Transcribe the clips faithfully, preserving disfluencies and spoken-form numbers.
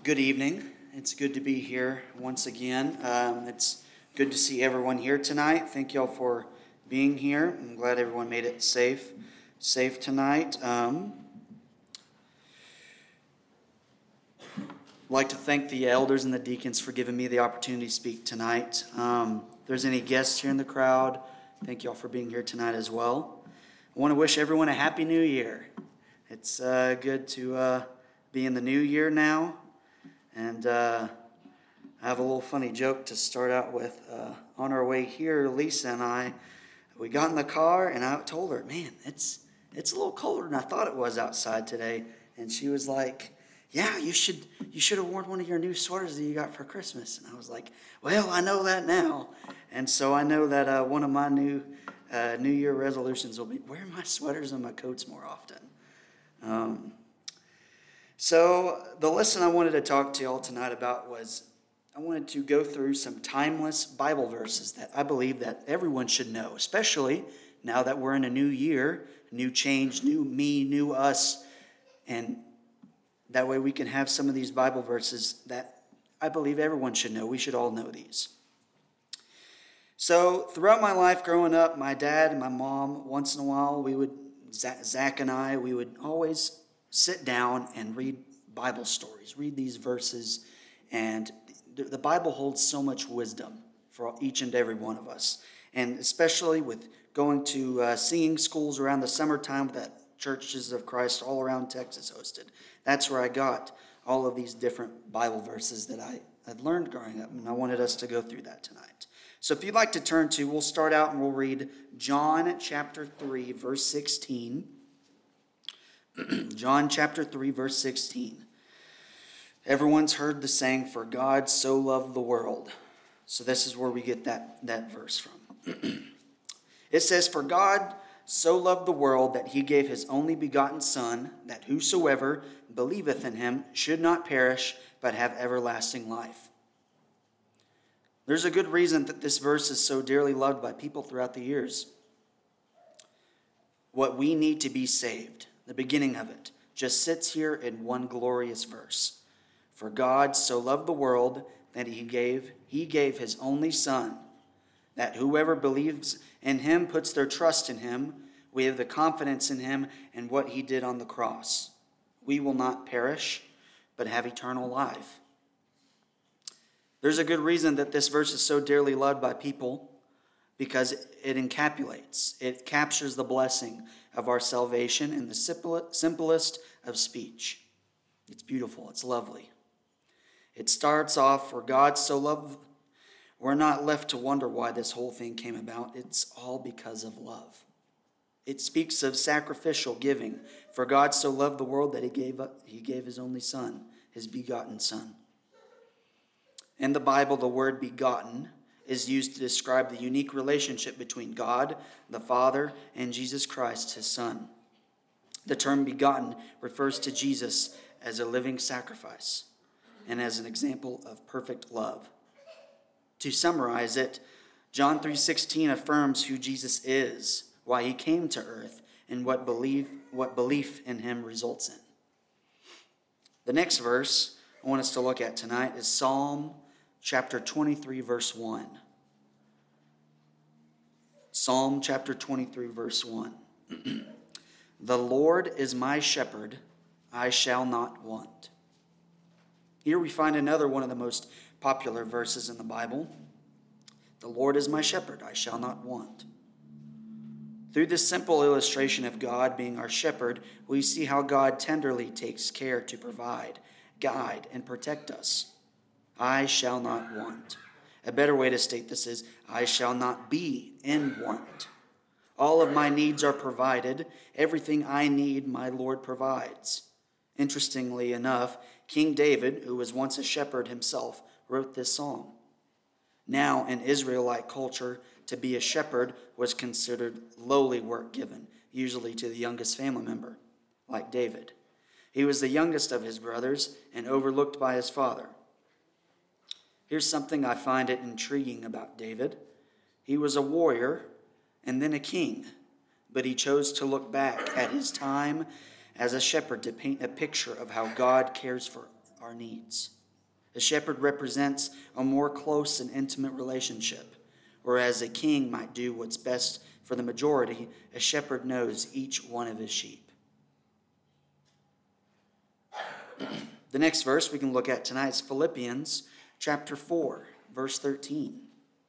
Good evening. It's good to be here once again. Um, it's good to see everyone here tonight. Thank y'all for being here. I'm glad everyone made it safe, safe tonight. Um, I'd like to thank the elders and the deacons for giving me the opportunity to speak tonight. Um, if there's any guests here in the crowd, thank y'all for being here tonight as well. I want to wish everyone a happy new year. It's uh, good to uh, be in the new year now. And uh, I have a little funny joke to start out with. Uh, on our way here, Lisa and I, we got in the car, and I told her, man, it's it's a little colder than I thought it was outside today. And she was like, yeah, you should you should have worn one of your new sweaters that you got for Christmas. And I was like, well, I know that now. And so I know that uh, one of my new uh, New Year resolutions will be wear my sweaters and my coats more often. Um So the lesson I wanted to talk to y'all tonight about was I wanted to go through some timeless Bible verses that I believe that everyone should know, especially now that we're in a new year, new change, new me, new us, and that way we can have some of these Bible verses that I believe everyone should know. We should all know these. So throughout my life growing up, my dad and my mom, once in a while, we would, Zach and I, we would always sit down and read Bible stories, read these verses, and the Bible holds so much wisdom for each and every one of us, and especially with going to uh, singing schools around the summertime that Churches of Christ all around Texas hosted. That's where I got all of these different Bible verses that I had learned growing up, and I wanted us to go through that tonight. So if you'd like to turn to, we'll start out and we'll read John chapter three, verse sixteen. John chapter three, verse sixteen. Everyone's heard the saying, for God so loved the world. So this is where we get that, that verse from. It says, for God so loved the world that he gave his only begotten Son, that whosoever believeth in him should not perish, but have everlasting life. There's a good reason that this verse is so dearly loved by people throughout the years. What we need to be saved. The beginning of it just sits here in one glorious verse. For God so loved the world that he gave, he gave his only Son, that whoever believes in him puts their trust in him. We have the confidence in him and what he did on the cross. We will not perish, but have eternal life. There's a good reason that this verse is so dearly loved by people, because it encapsulates, it captures the blessing of our salvation in the simplest of speech. It's beautiful. It's lovely. It starts off, for God so loved, we're not left to wonder why this whole thing came about. It's all because of love. It speaks of sacrificial giving. For God so loved the world that he gave, up, he gave his only Son, his begotten Son. In the Bible, the word begotten is used to describe the unique relationship between God, the Father, and Jesus Christ, his Son. The term begotten refers to Jesus as a living sacrifice and as an example of perfect love. To summarize it, John three sixteen affirms who Jesus is, why he came to earth, and what belief, what belief in him results in. The next verse I want us to look at tonight is Psalm chapter twenty-three, verse one. Psalm chapter twenty-three, verse one. The Lord is my shepherd, I shall not want. Here we find another one of the most popular verses in the Bible. The Lord is my shepherd, I shall not want. Through this simple illustration of God being our shepherd, we see how God tenderly takes care to provide, guide, and protect us. I shall not want. A better way to state this is, I shall not be in want. All of my needs are provided. Everything I need, my Lord provides. Interestingly enough, King David, who was once a shepherd himself, wrote this song. Now, in Israelite culture, to be a shepherd was considered lowly work given, usually to the youngest family member, like David. He was the youngest of his brothers and overlooked by his father. Here's something I find it intriguing about David. He was a warrior and then a king, but he chose to look back at his time as a shepherd to paint a picture of how God cares for our needs. A shepherd represents a more close and intimate relationship. Whereas a king might do what's best for the majority, a shepherd knows each one of his sheep. The next verse we can look at tonight is Philippians chapter four, verse thirteen.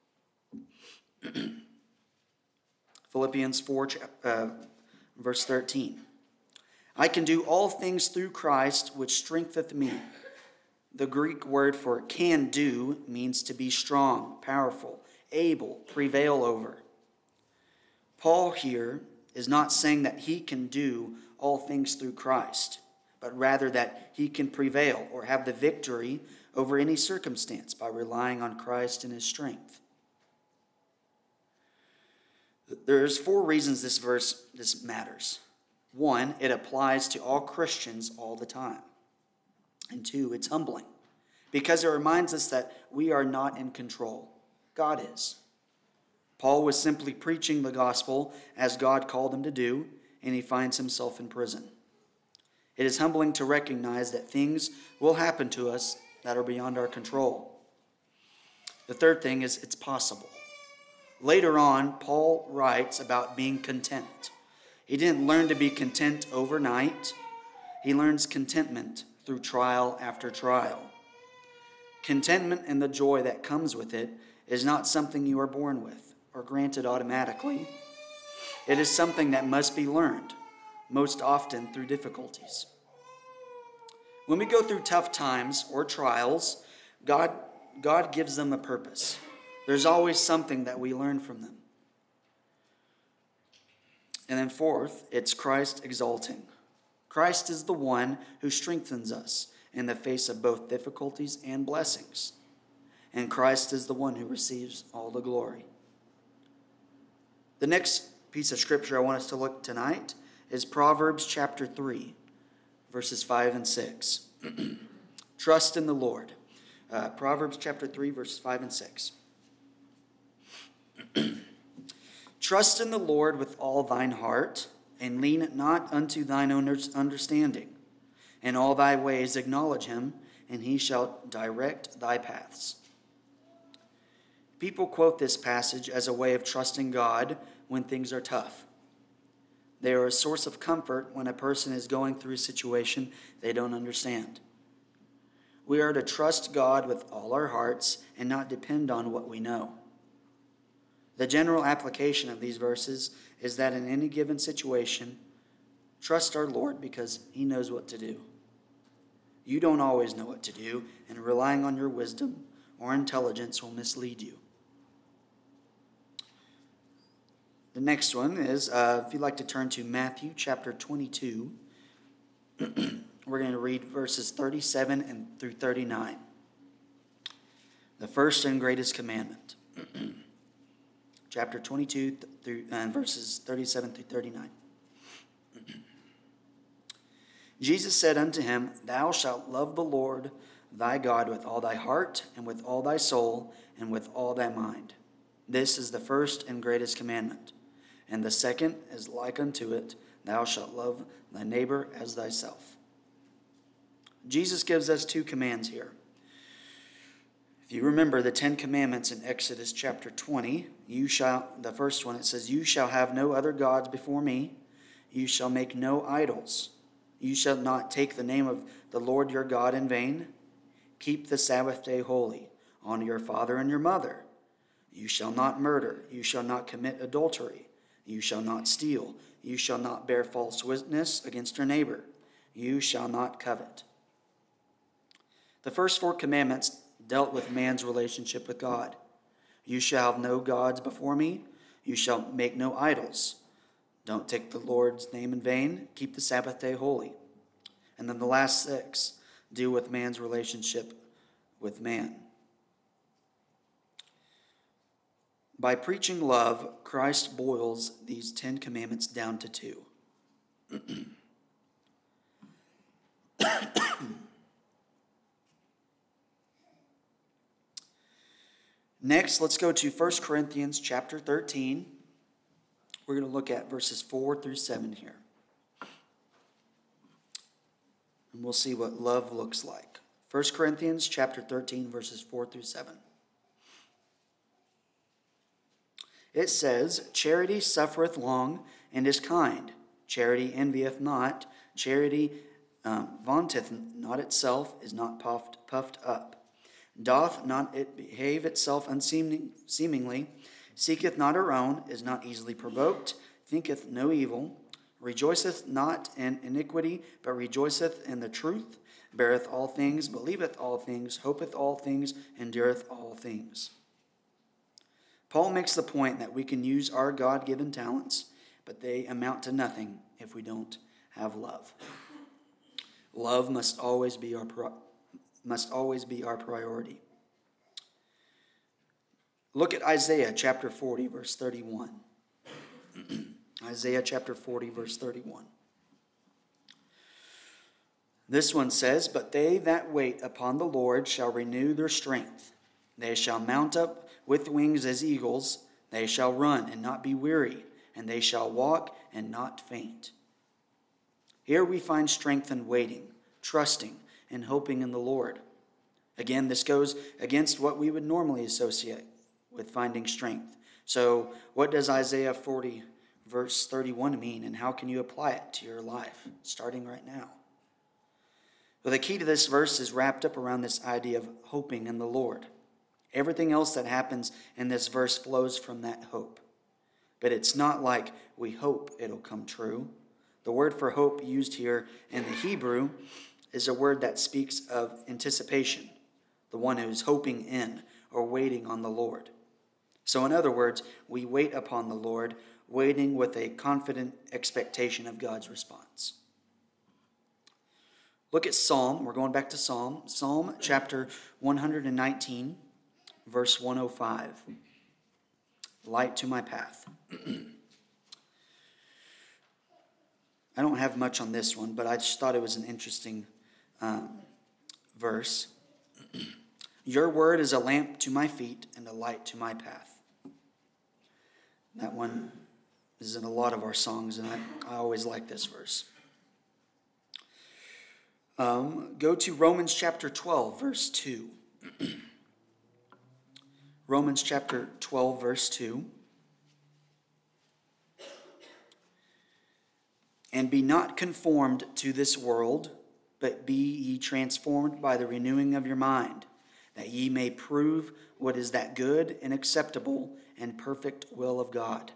Philippians four, uh, verse thirteen. I can do all things through Christ, which strengtheneth me. The Greek word for can do means to be strong, powerful, able, prevail over. Paul here is not saying that he can do all things through Christ, but rather that he can prevail or have the victory over any circumstance by relying on Christ and his strength. There's four reasons this verse this matters. One, it applies to all Christians all the time. And two, it's humbling because it reminds us that we are not in control. God is. Paul was simply preaching the gospel as God called him to do, and he finds himself in prison. It is humbling to recognize that things will happen to us that are beyond our control. The third thing is it's possible. Later on, Paul writes about being content. He didn't learn to be content overnight. He learns contentment through trial after trial. Contentment and the joy that comes with it is not something you are born with or granted automatically. It is something that must be learned, most often through difficulties. When we go through tough times or trials, God, God gives them a purpose. There's always something that we learn from them. And then fourth, it's Christ exalting. Christ is the one who strengthens us in the face of both difficulties and blessings. And Christ is the one who receives all the glory. The next piece of scripture I want us to look tonight is Proverbs chapter three, verses five and six. Trust in the Lord. Uh, Proverbs chapter three, verses five and six. Trust in the Lord with all thine heart, and lean not unto thine own understanding. In all thy ways acknowledge him, and he shall direct thy paths. People quote this passage as a way of trusting God when things are tough. They are a source of comfort when a person is going through a situation they don't understand. We are to trust God with all our hearts and not depend on what we know. The general application of these verses is that in any given situation, trust our Lord because he knows what to do. You don't always know what to do, and relying on your wisdom or intelligence will mislead you. The next one is, uh, if you'd like to turn to Matthew chapter twenty-two, we're going to read verses thirty-seven and through thirty-nine. The first and greatest commandment. Chapter twenty-two through and verses thirty-seven through thirty-nine. Jesus said unto him, Thou shalt love the Lord thy God with all thy heart, and with all thy soul, and with all thy mind. This is the first and greatest commandment. And the second is like unto it, Thou shalt love thy neighbor as thyself. Jesus gives us two commands here. If you remember the Ten Commandments in Exodus chapter twenty, you shall, the first one, it says, You shall have no other gods before me. You shall make no idols. You shall not take the name of the Lord your God in vain. Keep the Sabbath day holy. Honor your father and your mother. You shall not murder. You shall not commit adultery. You shall not steal. You shall not bear false witness against your neighbor. You shall not covet. The first four commandments dealt with man's relationship with God. You shall have no gods before me. You shall make no idols. Don't take the Lord's name in vain. Keep the Sabbath day holy. And then the last six deal with man's relationship with man. By preaching love, Christ boils these Ten Commandments down to two. Next, let's go to First Corinthians chapter thirteen. We're going to look at verses four through seven here. And we'll see what love looks like. First Corinthians chapter thirteen, verses four through seven. It says, "Charity suffereth long, and is kind. Charity envieth not. Charity um, vaunteth not itself, is not puffed, puffed up. Doth not it behave itself unseemingly, seeketh not her own, is not easily provoked, thinketh no evil, rejoiceth not in iniquity, but rejoiceth in the truth, beareth all things, believeth all things, hopeth all things, endureth all things." Paul makes the point that we can use our God-given talents, but they amount to nothing if we don't have love. Love must always be our pro- must always be our priority. Look at Isaiah chapter forty, verse thirty-one. Isaiah chapter forty, verse thirty-one. This one says, "But they that wait upon the Lord shall renew their strength. They shall mount up with wings as eagles. They shall run and not be weary, and they shall walk and not faint." Here we find strength in waiting, trusting, and hoping in the Lord. Again, this goes against what we would normally associate with finding strength. So what does Isaiah forty, verse thirty-one mean, and how can you apply it to your life, starting right now? Well, the key to this verse is wrapped up around this idea of hoping in the Lord. Everything else that happens in this verse flows from that hope. But it's not like we hope it'll come true. The word for hope used here in the Hebrew is a word that speaks of anticipation, the one who is hoping in or waiting on the Lord. So in other words, we wait upon the Lord, waiting with a confident expectation of God's response. Look at Psalm. We're going back to Psalm. Psalm chapter one hundred nineteen, verse one oh five. Light to my path. I don't have much on this one, but I just thought it was an interesting um, verse. "Your word is a lamp to my feet and a light to my path." That one is in a lot of our songs, and I, I always like this verse. Um, go to Romans chapter twelve, verse two. Romans chapter twelve, verse two. "And be not conformed to this world, but be ye transformed by the renewing of your mind, that ye may prove what is that good and acceptable and perfect will of God."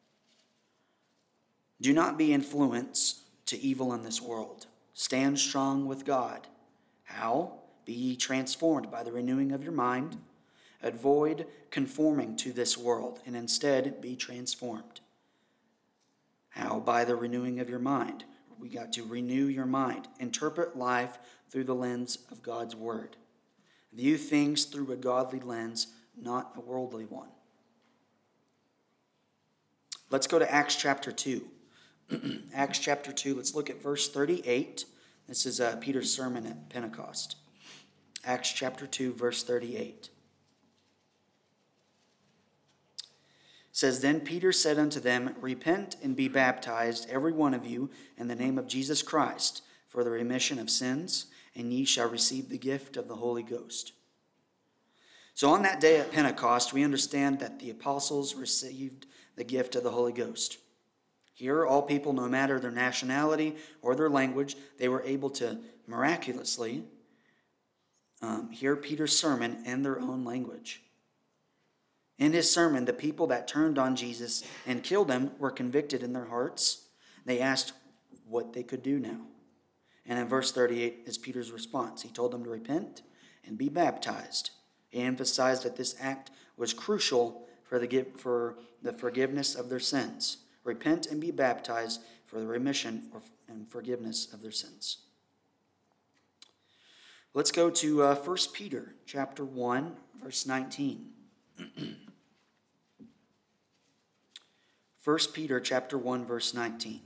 Do not be influenced to evil in this world. Stand strong with God. How? Be ye transformed by the renewing of your mind. Avoid conforming to this world, and instead be transformed. How? By the renewing of your mind. We got to renew your mind. Interpret life through the lens of God's word. View things through a godly lens, not a worldly one. Let's go to Acts chapter two. Acts chapter two, let's look at verse thirty-eight. This is uh, Peter's sermon at Pentecost. Acts chapter two, verse thirty-eight. It says, "Then Peter said unto them, Repent and be baptized, every one of you, in the name of Jesus Christ, for the remission of sins, and ye shall receive the gift of the Holy Ghost." So on that day at Pentecost, we understand that the apostles received the gift of the Holy Ghost. Here, all people, no matter their nationality or their language, they were able to miraculously um, hear Peter's sermon in their own language. In his sermon, the people that turned on Jesus and killed him were convicted in their hearts. They asked what they could do now. And in verse thirty-eight is Peter's response. He told them to repent and be baptized. He emphasized that this act was crucial for the, for the forgiveness of their sins. Repent and be baptized for the remission and forgiveness of their sins. Let's go to uh, First Peter chapter one, verse nineteen. First Peter chapter one, verse nineteen.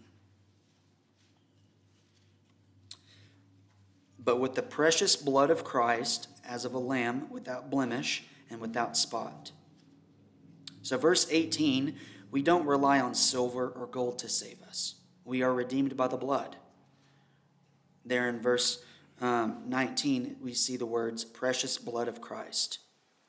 "But with the precious blood of Christ, as of a lamb, without blemish and without spot." So verse eighteen, we don't rely on silver or gold to save us. We are redeemed by the blood. There in verse um, nineteen, we see the words, precious blood of Christ.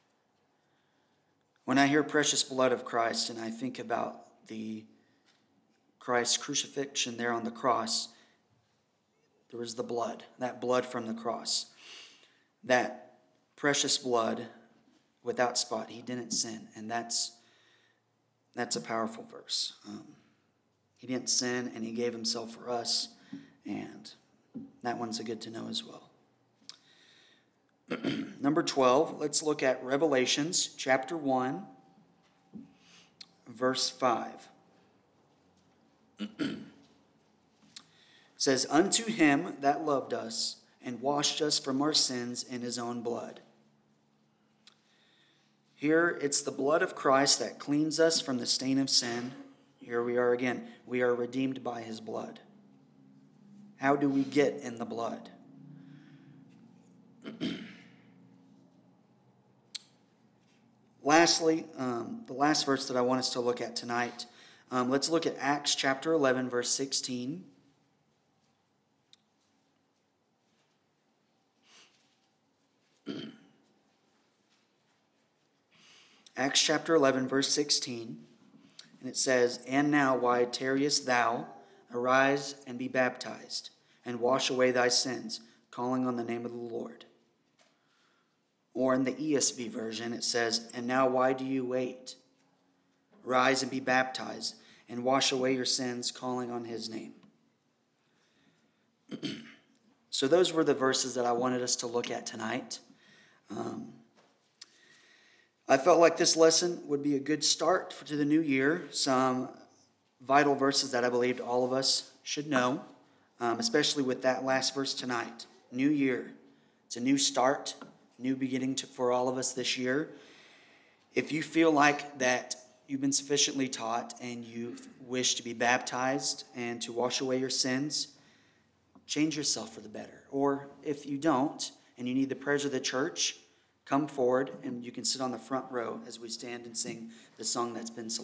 When I hear precious blood of Christ and I think about the Christ's crucifixion there on the cross, there was the blood, that blood from the cross. That precious blood without spot, he didn't sin. And that's that's a powerful verse. Um, he didn't sin and he gave himself for us. And that one's a good to know as well. Number twelve, let's look at Revelations chapter one, verse five. It says, unto him that loved us and washed us from our sins in his own blood. Here it's the blood of Christ that cleans us from the stain of sin. Here we are again. We are redeemed by his blood. How do we get in the blood? Lastly, um, the last verse that I want us to look at tonight, um, let's look at Acts chapter eleven, verse sixteen. Acts chapter eleven, verse sixteen, and it says, and now why tarriest thou? Arise and be baptized, and wash away thy sins, calling on the name of the Lord. Or in the E S V version, it says, and now why do you wait? Rise and be baptized, and wash away your sins, calling on his name. So those were the verses that I wanted us to look at tonight. Um, I felt like this lesson would be a good start for, to the new year. Some vital verses that I believed all of us should know, um, especially with that last verse tonight. New year. It's a new start, new beginning to, for all of us this year. If you feel like that you've been sufficiently taught and you wish to be baptized and to wash away your sins, change yourself for the better. Or if you don't and you need the prayers of the church, come forward and you can sit on the front row as we stand and sing the song that's been selected.